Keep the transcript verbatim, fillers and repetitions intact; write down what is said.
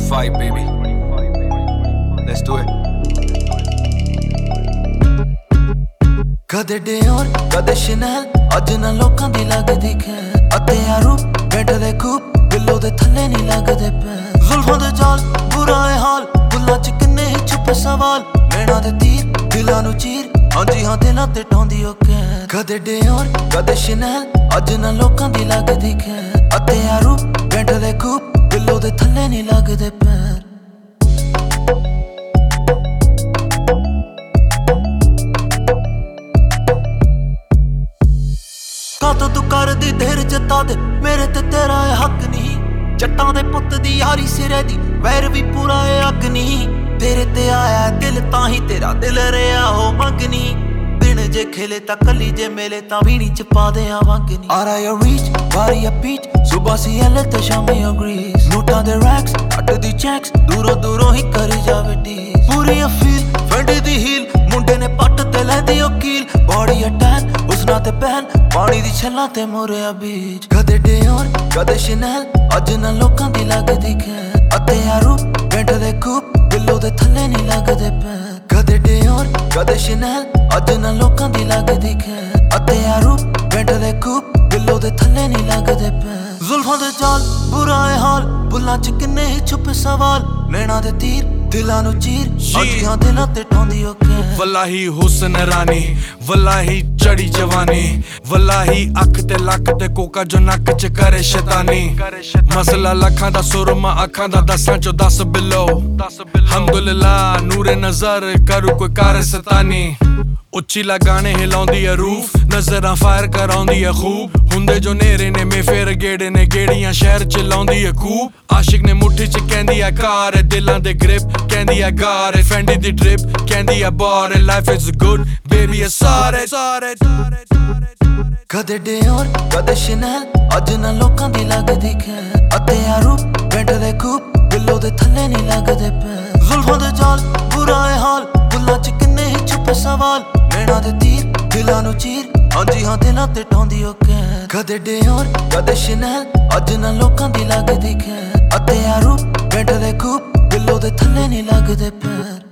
twenty-five, baby. Let's do it. कदे Dior कदे Chanel अज ना लोकां दी लगदी खैर अते यारू बैठदे खूब दिलों दे थल्ले नहीं लगदे पैर जुल्फां दे जाल बुरा है हाल बुल्लां च किन्ने ही छुपे सवाल नैना दे तीर दिलां नू चीर हां जी हां दिलां ते टोंदी ओ कैर कदे डियोर कदे शनेल अज ना लोकां दी लगदी खैर अते यारू बैठदे खूब दिलों दे थल्ले नहीं लगदे पैर तो तू कर दी देर जता दे मेरे ते तेरा है हक नहीं जट्टां दे पुत दी यारी सिरे दी वैर भी पूरा है हक नहीं तेरे ते आया दिल ताही तेरा दिल रेहा हो मंगनी दिन जे खेले ता कली जे मेले ता वीणी च पा दे वंगनी आरा या रीच बारी या पीच सुबह सी एले ते शामी अग्रीज नोटां दे रैक्स अट दी चेक्स दूरों दूरों ही करी जावे टीज पूरी फील फंडी दी हील मुंडे ने पट ते लैंदी ओ कील बॉडी अटैक उसना ते पहन पानी दी छल्लां ते मोरिया बीच कदे डियोर कदे शनेल अज ना लोकां दी लगदी खैर अते यारू बैठदे खूब दिलों दे थल्ले नहीं लगदे पैर कदे डियोर कदे शनेल अज ना लोकां दी लगदी खैर अते यारू बैठदे खूब दिलों दे थल्ले नहीं लगदे पैर जुल्फां दे जाल बुरा है हाल बुल्लां च किन्ने ही छुपे सवाल नैना दे तीर दिलां नू चीर हां जी हां दिलां ते टोंदी ओ कैर वल्लाही हुस्न रानी वल्लाही चढ़ी जवानी वल्लाही अख ते लक ते कोका जो नक च करे शैतानी मसला लखां दा सुरमा अखां दा दसां चो दस बिलो हम्दुलिल्लाह नूरे नजर करू कोई कार सतानी उच्ची लगाने हिलाउंदी है रूफ नजरां फायर कराउंदी है खूब हुंदे जो नेरे ने में फेर गेड़े ने गेड़ियां शहर च लाउंदी है खूब आशिक ने मुट्ठी च कहंदी है कार है दिलां दे ग्रिप कहंदी है गार है फैंडी दी ड्रिप कहंदी है बार है लाइफ इज गुड बेबी है सारे सारे कदे डियोर कदे शनेल अज ना लोकां दी लगदी खैर अते यारू बैठदे खूब दिलों दे थल्ले नहीं लगदे पैर जुल्फां दे जाल बुरा है हाल बुल्लां च किन्ने ही छुपे सवाल नैना दे तीर दिलां नू चीर हां जी हां दिलां ते टोंदी ओ कैर कदे डियोर कदे शनेल अज ना लोकां दी लगदी खैर अते यारू बैठदे खूब दिलों दे थल्ले नहीं लगदे पैर।